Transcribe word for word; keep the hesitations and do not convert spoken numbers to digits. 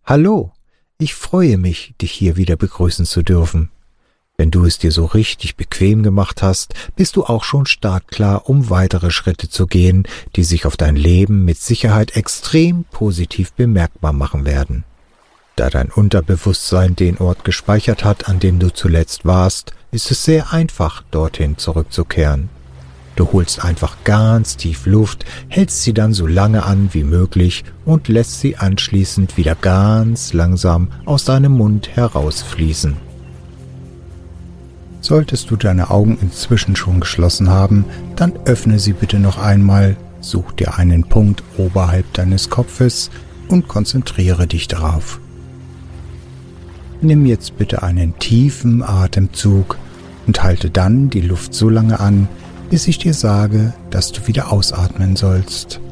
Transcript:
Hallo, ich freue mich, dich hier wieder begrüßen zu dürfen. Wenn du es dir so richtig bequem gemacht hast, bist du auch schon startklar, um weitere Schritte zu gehen, die sich auf dein Leben mit Sicherheit extrem positiv bemerkbar machen werden. Da dein Unterbewusstsein den Ort gespeichert hat, an dem du zuletzt warst, ist es sehr einfach, dorthin zurückzukehren. Du holst einfach ganz tief Luft, hältst sie dann so lange an wie möglich und lässt sie anschließend wieder ganz langsam aus deinem Mund herausfließen. Solltest du deine Augen inzwischen schon geschlossen haben, dann öffne sie bitte noch einmal, such dir einen Punkt oberhalb deines Kopfes und konzentriere dich darauf. Nimm jetzt bitte einen tiefen Atemzug und halte dann die Luft so lange an, bis ich dir sage, dass du wieder ausatmen sollst.